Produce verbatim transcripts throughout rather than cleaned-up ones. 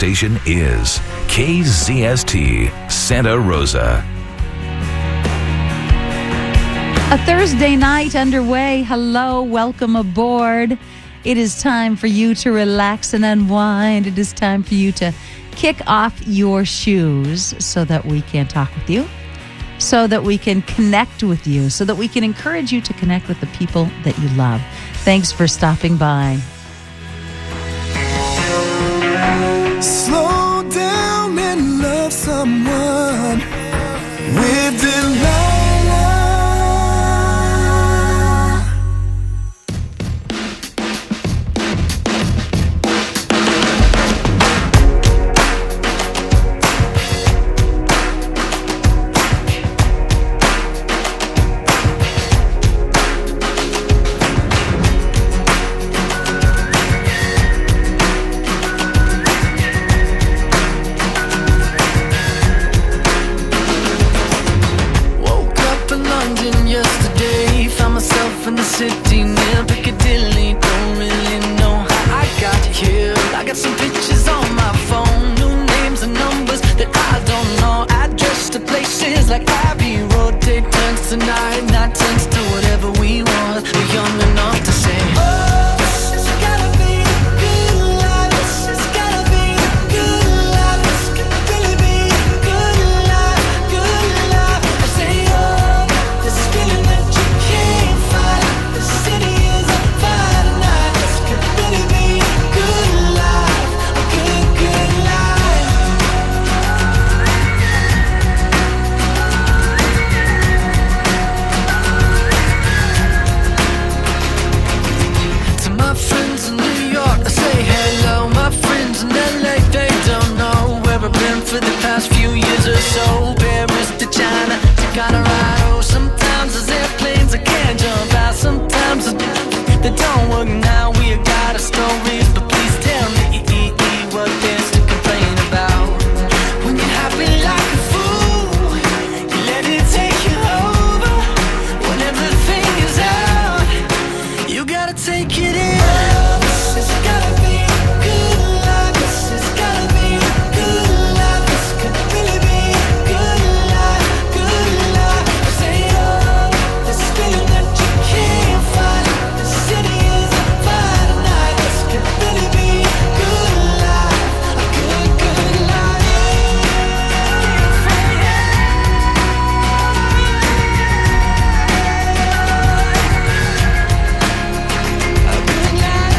station is K Z S T Santa Rosa. A Thursday night underway. Hello, welcome aboard. It is time for you to relax and unwind. It is time for you to kick off your shoes so that we can talk with you, so that we can connect with you, so that we can encourage you to connect with the people that you love. Thanks for stopping by. Slow down and love someone with Delilah. In the city near Piccadilly, don't really know how I got here. I got some pictures on my phone, new names and numbers that I don't know. Address to places like Abbey Road. Take turns tonight, not turns to whatever we want. We're young enough to say, oh, this has gotta be a good life. This has gotta be a good life. This could really be a good life, good life. I say, oh, this feeling that you can't fight. The city is on fire tonight. This could really be a good life, a good, good life. To my friends in New York, I say hello. My friends in L A, they don't know where I've been for the past few years or so. Paris to China to Colorado. Sometimes there's airplanes I can't jump out. Sometimes they don't work now. We got our stories, but please tell me what there's to complain about. When you're happy like a fool, you let it take you over. When everything is out, you gotta take it in. This has gotta be a good life. This has gotta be a good life. This could really be a good life, good life. I say, oh, this feeling that you can't fight. The city is on fire tonight. This could really be a good life, a good, good life. A good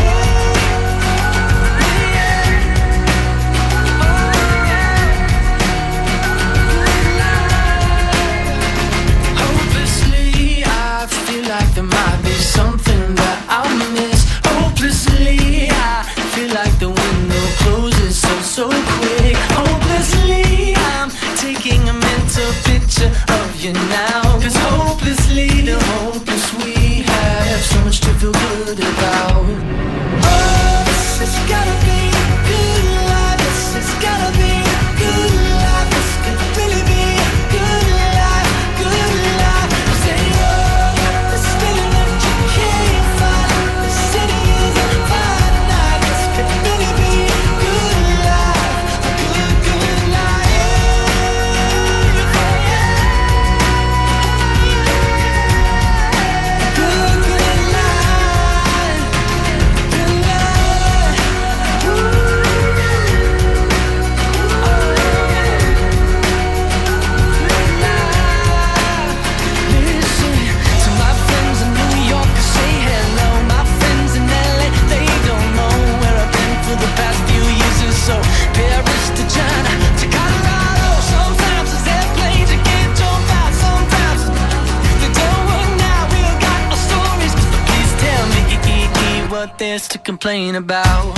life. Hopelessly, I feel like there might be something that I'll miss. Hopelessly, I feel like the window closes so, so quick. Hopelessly, I'm taking a mental picture of you now. Cause hopelessly, the hopeless we have so much to feel good about. Oh, this has gotta be a good life. This has gotta be a good life. This could really be a good life, good life. I say, oh, this feeling that you can't fight. The city is on fire tonight. This could really be a good life, a good, good life. Good, good life, good life. Listen to my friends in New York, I say hello. My friends in L A, they don't know where I've been for the past few years or so. Paris to China to Colorado. Sometimes there's airplanes you can't jump out. Sometimes they don't work now. We all got our stories, but please tell me what there's to complain about.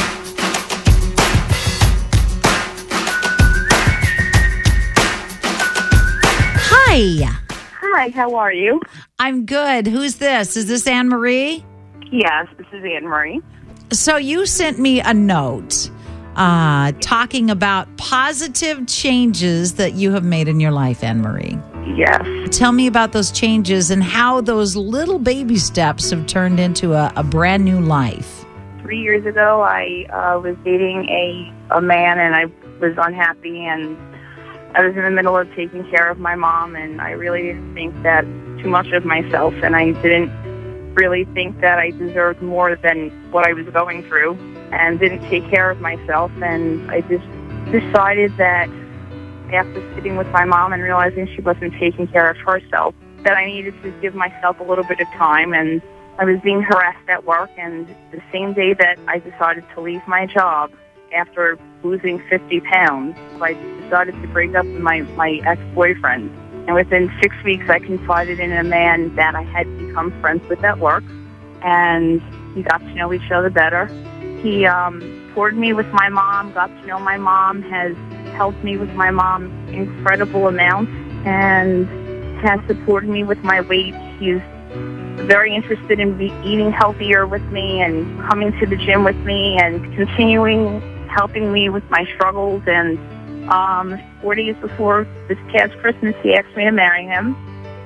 Hi. Hi, how are you? I'm good. Who's this? Is this Anne Marie? Yes, this is Anne Marie. So you sent me a note uh, talking about positive changes that you have made in your life, Anne Marie. Yes. Tell me about those changes and how those little baby steps have turned into a, a brand new life. Three years ago, I uh, was dating a a man, and I was unhappy, and I was in the middle of taking care of my mom, and I really didn't think that too much of myself, and I didn't really think that I deserved more than what I was going through, and didn't take care of myself. And I just decided that after sitting with my mom and realizing she wasn't taking care of herself, that I needed to give myself a little bit of time. And I was being harassed at work, and the same day that I decided to leave my job after losing fifty pounds, I decided to break up with my, my ex-boyfriend. And within six weeks, I confided in a man that I had become friends with at work, and we got to know each other better. He um, toured me with my mom, got to know my mom, has helped me with my mom incredible amounts, and has supported me with my weight. He's very interested in be eating healthier with me and coming to the gym with me and continuing helping me with my struggles. And um, four days before this past Christmas, he asked me to marry him.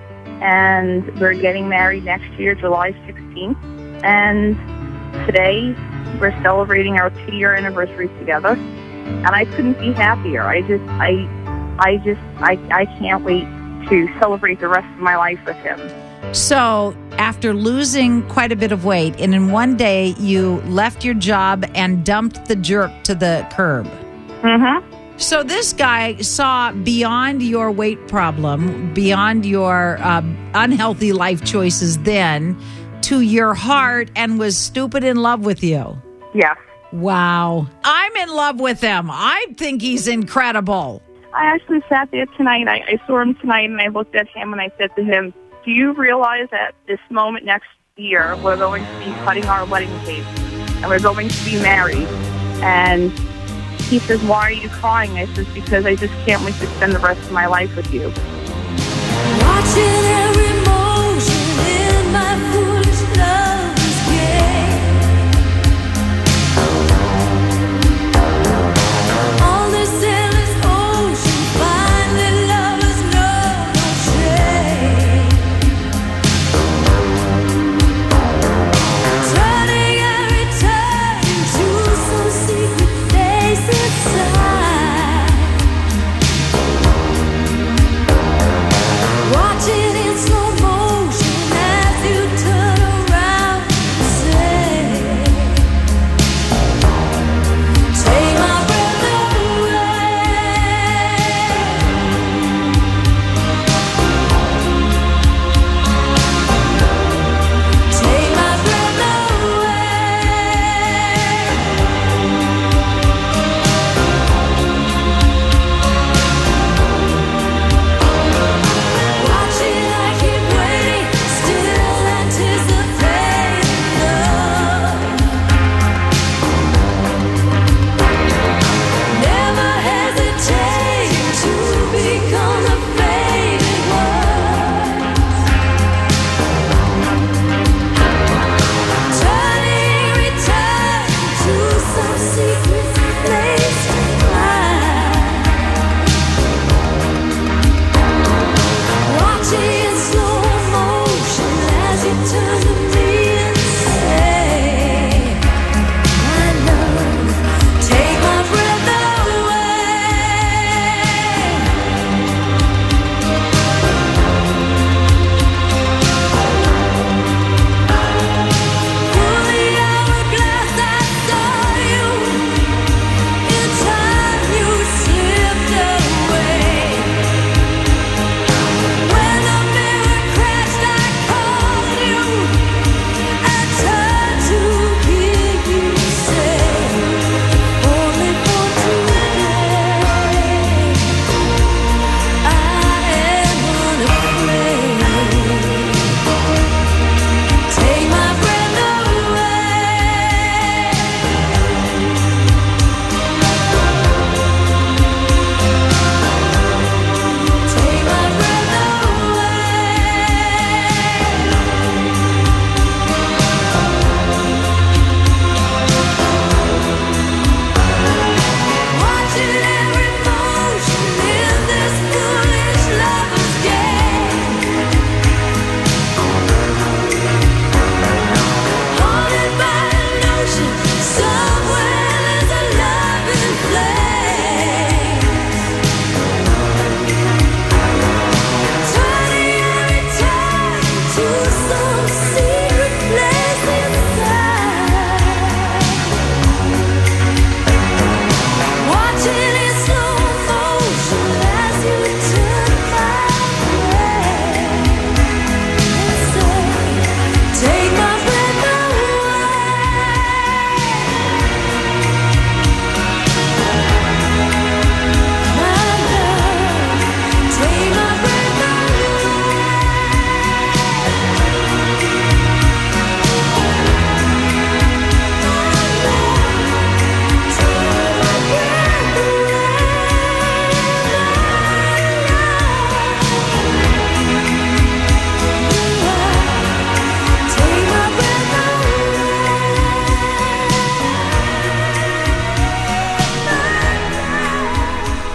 And we're getting married next year, July sixteenth. And today, we're celebrating our two-year anniversary together. And I couldn't be happier. I just, I, I just, I, I can't wait to celebrate the rest of my life with him. So after losing quite a bit of weight, and in one day you left your job and dumped the jerk to the curb. Mm-hmm. So this guy saw beyond your weight problem, beyond your uh, unhealthy life choices then, to your heart, and was stupid in love with you. Yes. Wow. I'm in love with him. I think he's incredible. I actually sat there tonight. I, I saw him tonight, and I looked at him, and I said to him, do you realize that this moment next year, we're going to be cutting our wedding cake, and we're going to be married? And he says, why are you crying? I says, because I just can't wait to spend the rest of my life with you. Watching every motion in my foolish love's game. All this endless ocean, finding lovers know no shame. Turning every turn into some secret place inside. Watching it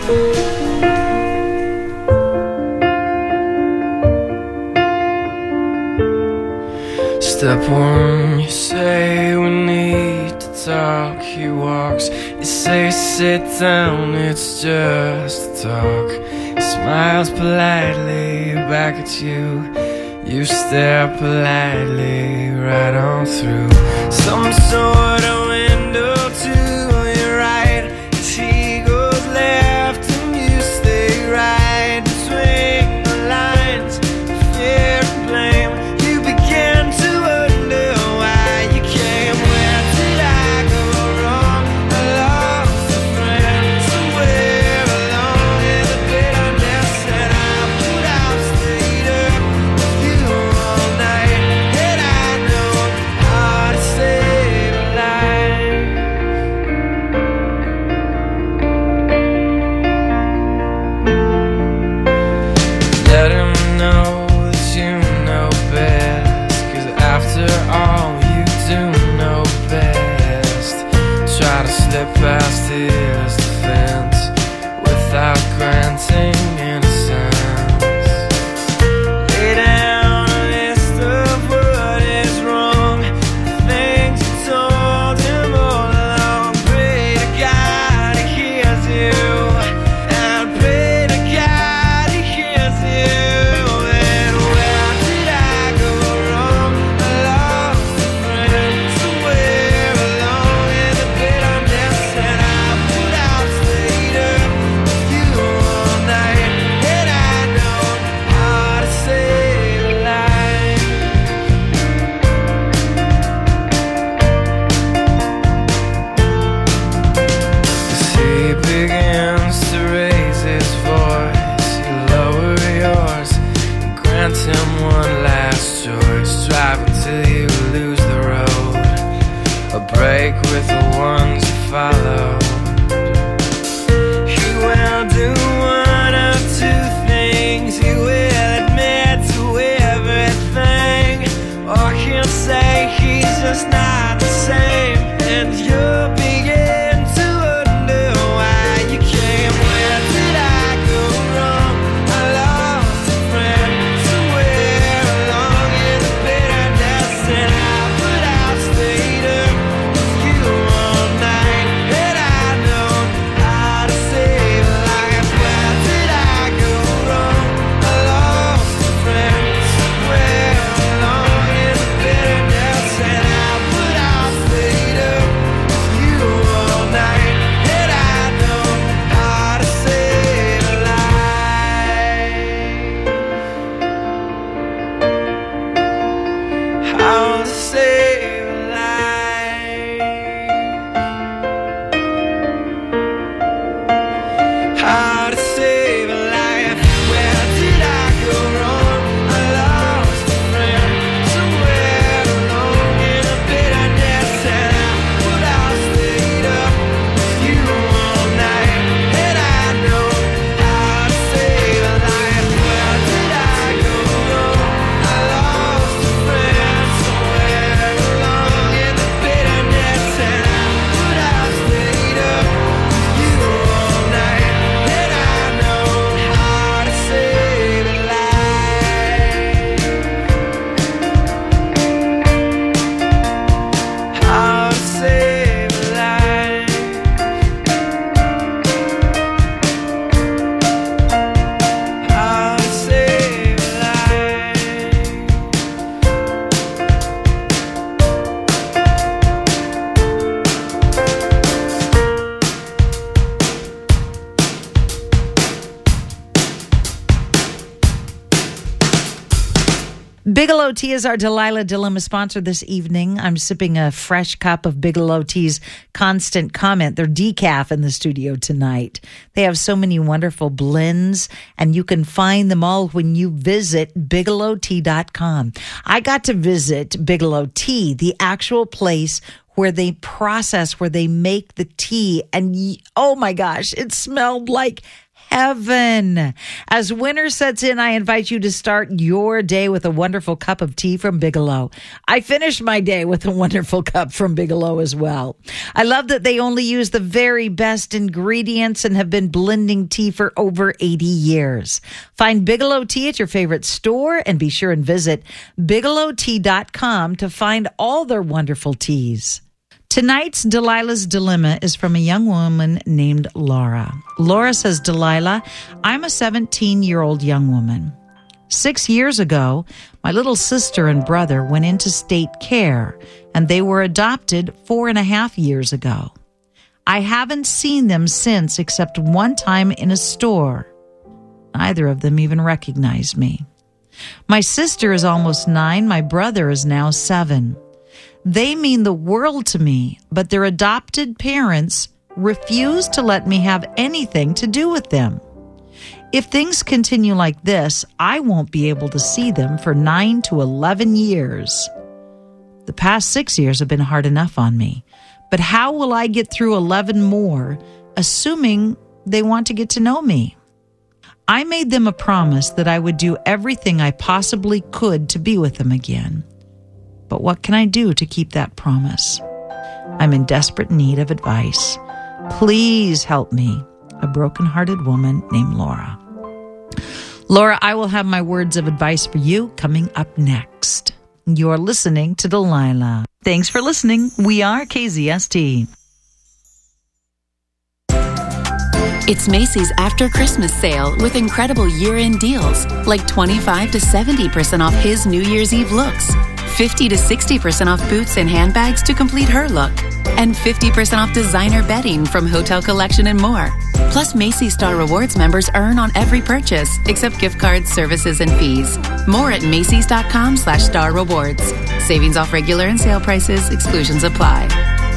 Step one, you say we need to talk. He walks, you say sit down, it's just a talk. He smiles politely back at you. You stare politely right on through some sort of window to your right. As he goes left and you stay right between the lines of fear and blame. You begin to wonder why you came. Where did I go wrong? I lost a friend somewhere along in the bitterness, and I put out stayed up with you all night. And I know how to save a life. Let him know that you know best, 'cause after all you do know best. Try to slip past his defense without granting innocence. Lay down a list of what is wrong, the things you told him all along. Pray to God he hears you, and pray to God he hears you. And where did I go wrong? I lost a friend somewhere along in the bitterness, and I put out stayed up with you all night. And I know how to save a life. As he begins to raise his voice, you lower yours and grant him one last choice. Drive until you lose the road, a break with the ones you follow. He will do one of two things. He will admit to everything, or he'll say he's just not the same. And you'll begin to wonder why you came. Where did I go wrong? I lost a friend somewhere along in the bitterness, and I put out stayed up with you all night. And I know how to save a life. Where did I go wrong? I lost a friend somewhere along in the bitterness, and I put out stayed up with you all night. And I know how to save a life. How to save a life. How to save a life. Where did I go wrong? I lost a friend somewhere along in the bitterness, and I put out stayed up with you all night. And I know how to save a life. Where did I go wrong? I lost a friend somewhere along in the bitterness, and I put out stayed up with you all night. And I know how to save a life. How to save a life. How to save a life. Bigelow Tea is our Delilah Dilemma sponsor this evening. I'm sipping a fresh cup of Bigelow Tea's Constant Comment. They're decaf in the studio tonight. They have so many wonderful blends, and you can find them all when you visit bigelow tea dot com. I got to visit Bigelow Tea, the actual place where they process, where they make the tea. And y- oh my gosh, it smelled like heaven. As winter sets in, I invite you to start your day with a wonderful cup of tea from Bigelow. I finished my day with a wonderful cup from Bigelow as well. I love that they only use the very best ingredients and have been blending tea for over eighty years. Find Bigelow Tea at your favorite store and be sure and visit bigelow tea dot com to find all their wonderful teas. Tonight's Delilah's Dilemma is from a young woman named Laura. Laura says, Delilah, I'm a seventeen-year-old young woman. Six years ago, my little sister and brother went into state care, and they were adopted four and a half years ago. I haven't seen them since except one time in a store. Neither of them even recognized me. My sister is almost nine. My brother is now seven. They mean the world to me, but their adopted parents refuse to let me have anything to do with them. If things continue like this, I won't be able to see them for nine to eleven years. The past six years have been hard enough on me, but how will I get through eleven more, assuming they want to get to know me? I made them a promise that I would do everything I possibly could to be with them again. But what can I do to keep that promise? I'm in desperate need of advice. Please help me. A broken-hearted woman named Laura. Laura, I will have my words of advice for you coming up next. You're listening to Delilah. Thanks for listening. We are K Z S T. It's Macy's After Christmas Sale with incredible year-end deals like twenty-five to seventy percent off his New Year's Eve looks, fifty to sixty percent off boots and handbags to complete her look, and fifty percent off designer bedding from Hotel Collection and more. Plus, Macy's Star Rewards members earn on every purchase except gift cards, services, and fees. More at Macy's.com slash Star Rewards. Savings off regular and sale prices. Exclusions apply.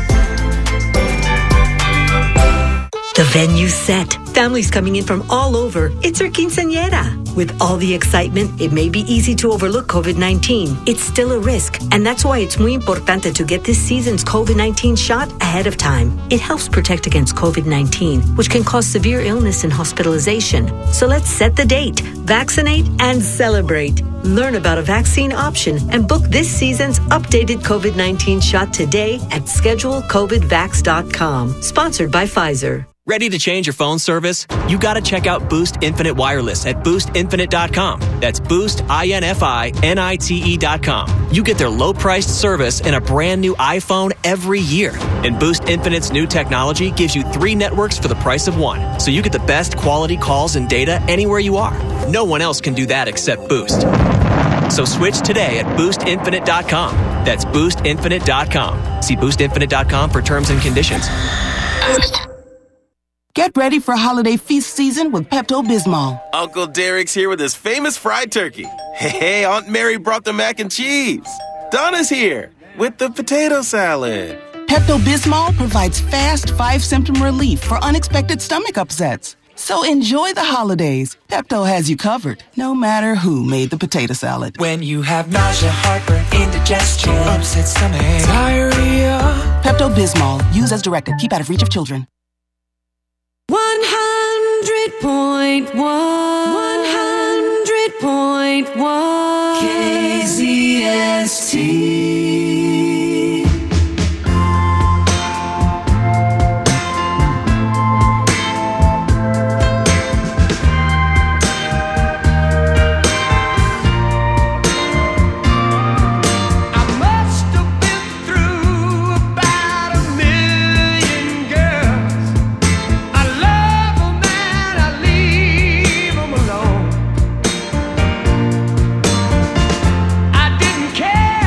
The venue's set. Families coming in from all over. It's our quinceañera. With all the excitement, it may be easy to overlook COVID nineteen. It's still a risk, and that's why it's muy importante to get this season's COVID nineteen shot ahead of time. It helps protect against COVID nineteen, which can cause severe illness and hospitalization. So let's set the date, vaccinate, and celebrate. Learn about a vaccine option and book this season's updated COVID nineteen shot today at schedule covid vax dot com. Sponsored by Pfizer. Ready to change your phone service? You gotta check out Boost Infinite Wireless at boost infinite dot com. That's Boost, I N F I N I T E dot com. You get their low-priced service and a brand new iPhone every year. And Boost Infinite's new technology gives you three networks for the price of one. So you get the best quality calls and data anywhere you are. No one else can do that except Boost. So switch today at boost infinite dot com. That's boost infinite dot com. See boost infinite dot com for terms and conditions. Boost. Get ready for holiday feast season with Pepto-Bismol. Uncle Derek's here with his famous fried turkey. Hey, Aunt Mary brought the mac and cheese. Donna's here with the potato salad. Pepto-Bismol provides fast five-symptom relief for unexpected stomach upsets. So enjoy the holidays. Pepto has you covered, no matter who made the potato salad. When you have nausea, heartburn, indigestion, upset stomach, diarrhea. Pepto-Bismol. Use as directed. Keep out of reach of children. one hundred point one. one hundred point one. K Z S T. Care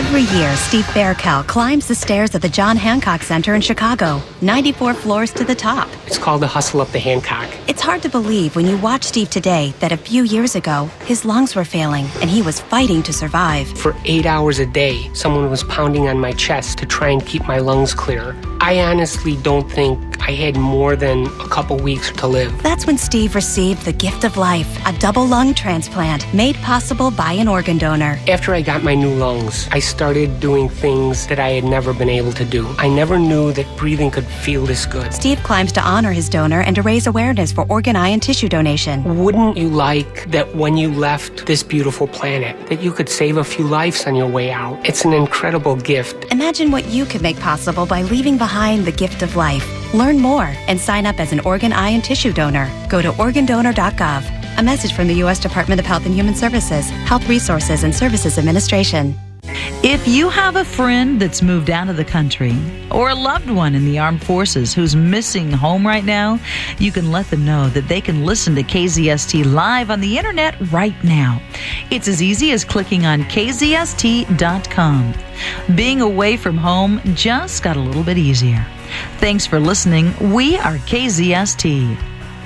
Every year, Steve Faircal climbs the stairs at the John Hancock Center in Chicago, ninety-four floors to the top. It's called the hustle up the Hancock. It's hard to believe when you watch Steve today that a few years ago, his lungs were failing and he was fighting to survive. For eight hours a day, someone was pounding on my chest to try and keep my lungs clear. I honestly don't think I had more than a couple weeks to live. That's when Steve received the gift of life, a double lung transplant made possible by an organ donor. After I got my new lungs, I started doing things that I had never been able to do. I never knew that breathing could feel this good. Steve climbs to honor his donor and to raise awareness for organ, eye, and tissue donation. Wouldn't you like that when you left this beautiful planet, that you could save a few lives on your way out? It's an incredible gift. Imagine what you could make possible by leaving behind the gift of life. Learn more and sign up as an organ, eye, and tissue donor. Go to organ donor dot gov. A message from the U S Department of Health and Human Services, Health Resources and Services Administration. If you have a friend that's moved out of the country or a loved one in the armed forces who's missing home right now, you can let them know that they can listen to K Z S T live on the internet right now. It's as easy as clicking on K Z S T dot com. Being away from home just got a little bit easier. Thanks for listening. We are K Z S T.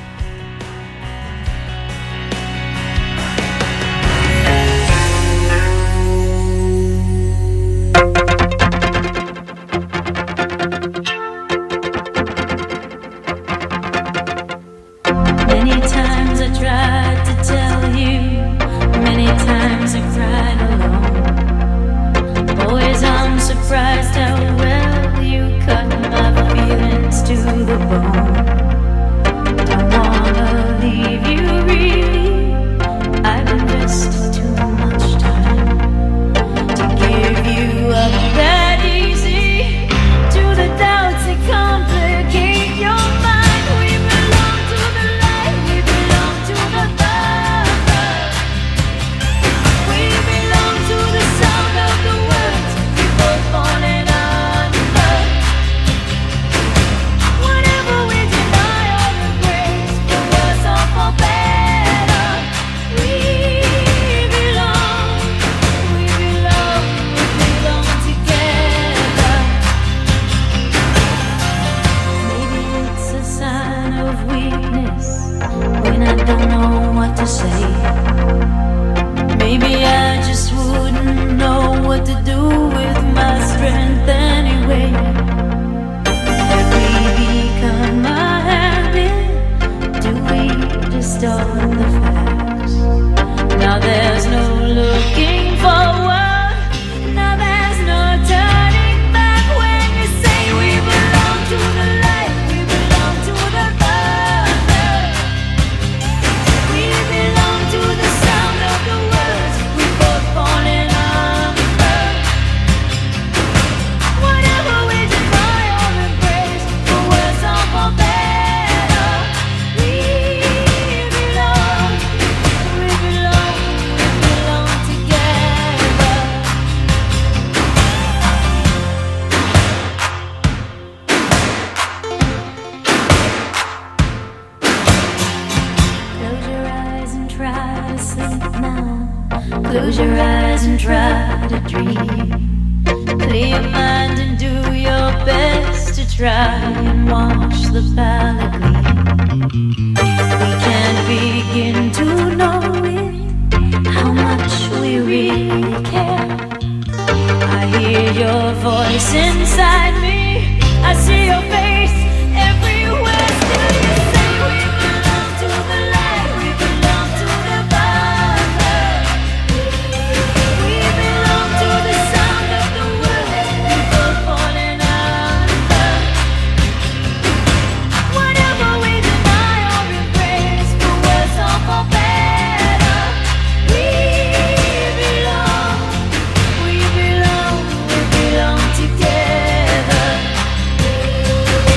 Many times I tried to tell you, many times I cried alone. Boys, I'm surprised how well you cut my feelings to the bone. Don't wanna leave you really, I've invested too much time to give you up that easy to the doubts that complicate your mind. To say, maybe I just wouldn't know what to do with my strength anyway. Have we become a habit? Do we distort the facts? Now there's no looking forward. Now there's no turning back when you say we belong to the light, we belong to the thunder. We belong to the sound of the words we both falling under. Whatever we deny or embrace, for worse or for better, we belong, we belong, we belong together. Close your eyes and try to sleep now. Close your eyes and try to dream. Clear your mind and do your best to try and watch the palette gleam. We can't begin to know it, how much we really care. I hear your voice inside me, I see your face everywhere. Still you say we belong to the light, we belong to the thunder. We belong to the sound of the words we both falling under. Whatever we deny or embrace, for worse or for better, we belong, we belong, we belong together.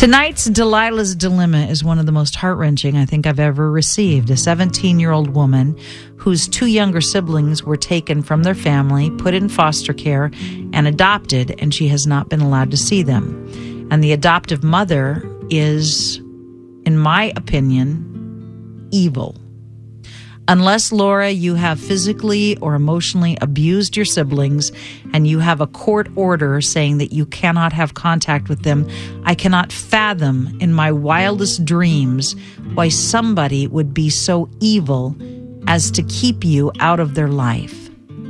Tonight's Delilah's Dilemma is one of the most heart-wrenching I think I've ever received. A seventeen-year-old woman whose two younger siblings were taken from their family, put in foster care, and adopted, and she has not been allowed to see them. And the adoptive mother is, in my opinion, evil. Unless, Laura, you have physically or emotionally abused your siblings and you have a court order saying that you cannot have contact with them, I cannot fathom in my wildest dreams why somebody would be so evil as to keep you out of their life.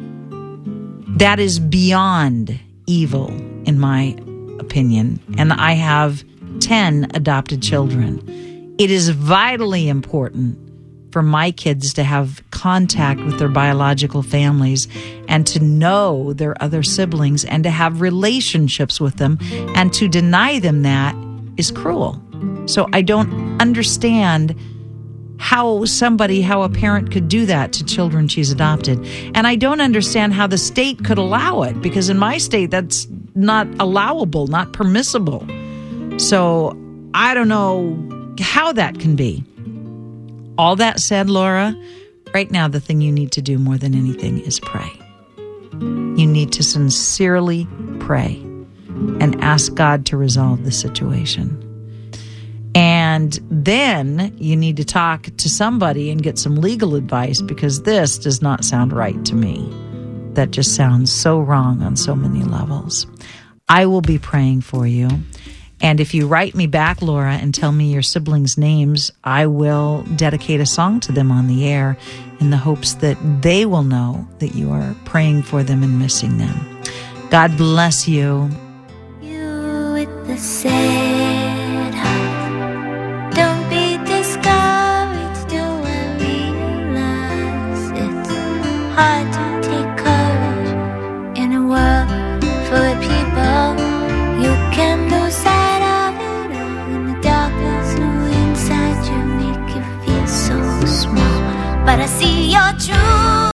That is beyond evil, in my opinion. And I have ten adopted children. It is vitally important for my kids to have contact with their biological families and to know their other siblings and to have relationships with them, and to deny them that is cruel. So I don't understand how somebody, how a parent could do that to children she's adopted. And I don't understand how the state could allow it, because in my state that's not allowable, not permissible. So I don't know how that can be. All that said, Laura, right now the thing you need to do more than anything is pray. You need to sincerely pray and ask God to resolve the situation. And then you need to talk to somebody and get some legal advice, because this does not sound right to me. That just sounds so wrong on so many levels. I will be praying for you. And if you write me back, Laura, and tell me your siblings' names, I will dedicate a song to them on the air in the hopes that they will know that you are praying for them and missing them. God bless you. You with the sad heart, don't be discouraged, do I realize it's hard to take courage in a world full of people. You can lose sight. But I see your truth.